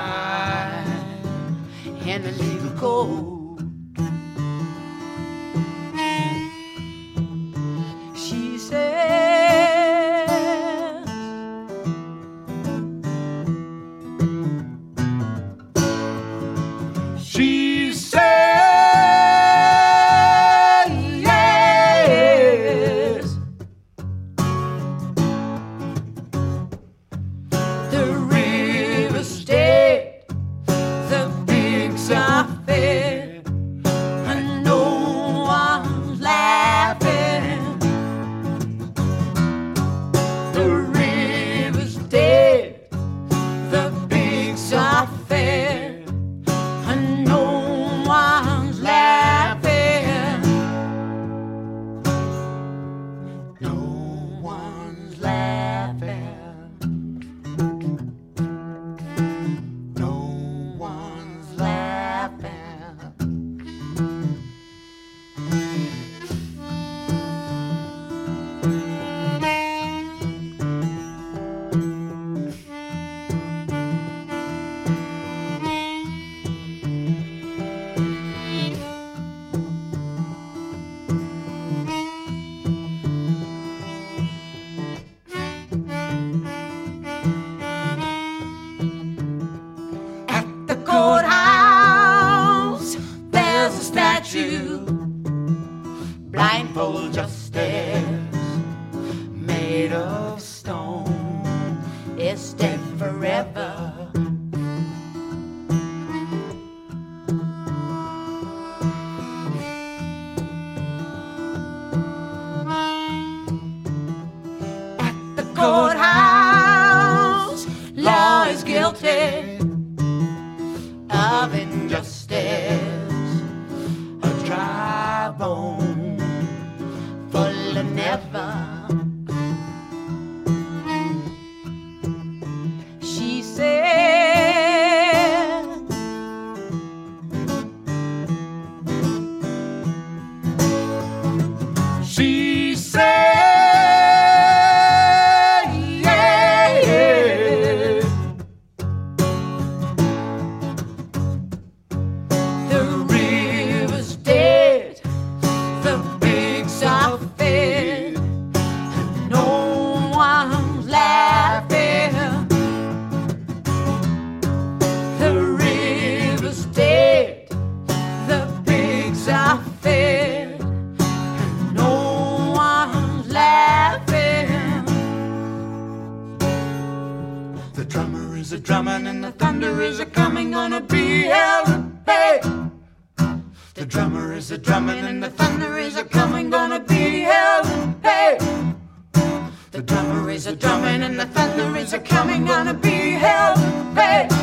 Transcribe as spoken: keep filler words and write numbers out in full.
crime and the legal code. She says She says yes. The river stayed, the pigs are fed, and no one's laughing. The river's dead, the pigs are fed, and no one's laughing. No one's laughing. No one's laughing. At the courthouse, there's a statue, blindfold justice, made of stone. It's dead forever. At the courthouse, law is guilty of injustice, a dry bone full of never. She said She said yeah. The river's dead, the pigs are fed, and no one's laughing. The river's dead, the pigs are fed, and no one's laughing. The drummer is a drumming and the thunder is a coming, gonna be hell to pay. The drummer is a drumming and the thunder is a coming, gonna be hell to pay. The drummer is a drumming and the thunder is a coming, gonna be hell to pay.